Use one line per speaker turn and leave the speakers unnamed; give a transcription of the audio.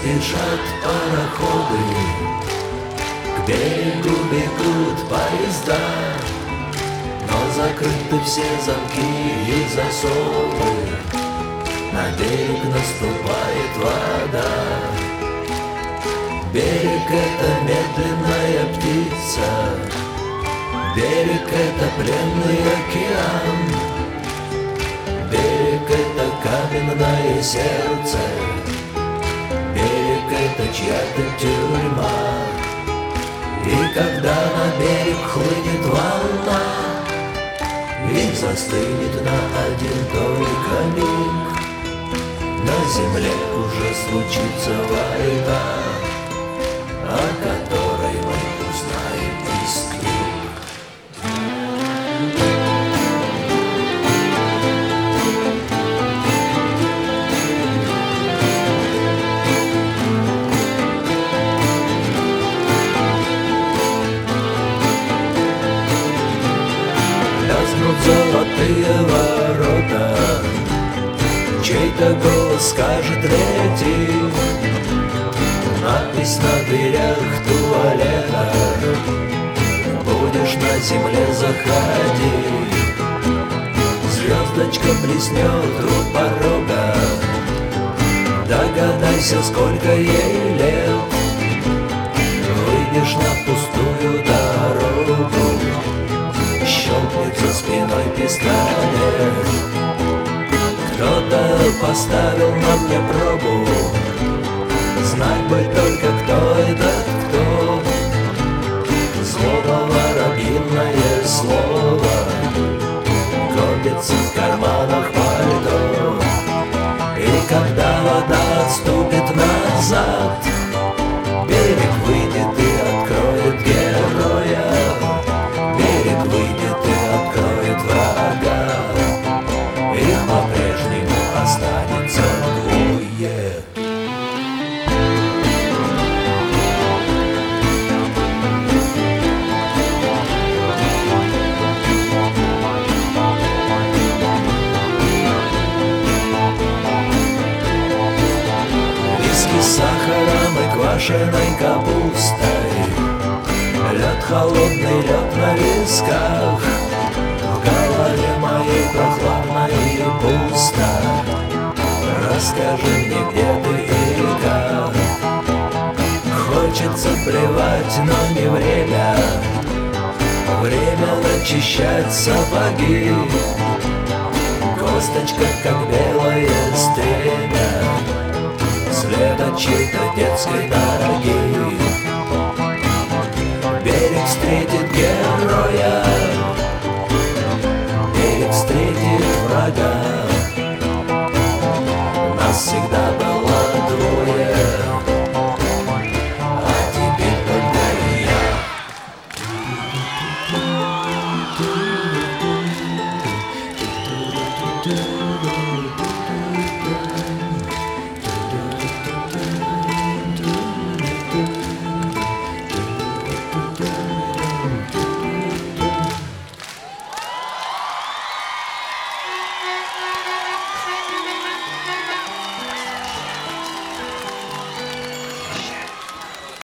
спешат пароходы, к берегу бегут поезда, но закрыты все замки и засовы, на берег наступает вода. Берег — это медленная птица, берег — это пленный океан, берег — это каменное сердце, берег — это чья-то тюрьма. И когда на берег хлынет волна и застынет на один только миг, на земле уже случится война, о которой мы узнаем из книг. Лязнут золотые ворота, чей-то голос скажет лети, надпись на дверях туалета: будешь на земле, заходи. Звездочка блеснет у порога, догадайся, сколько ей лет. Выйдешь на пустую дорогу, щелкнет за спиной пистолет. Кто-то поставил на мне пробу, знать бы только, кто этот кто. Слово воробьиное слово копится в карманах пальто. И когда вода отступит назад, берег выйдет и откроет героя. Берег выйдет и откроет врага. Их по-прежнему останется двое. Виски с сахаром и квашеной капустой, лед холодный, лед на висках. В голове моей прохладно и пусто. Расскажи мне, где ты и как. Хочется плевать, но не время. Время начищать сапоги. Косточка, как белое стремя, след от чьей-то детской ноги. Берег встретит героя, берег встретит врага. Нас всегда было двое, а теперь только я.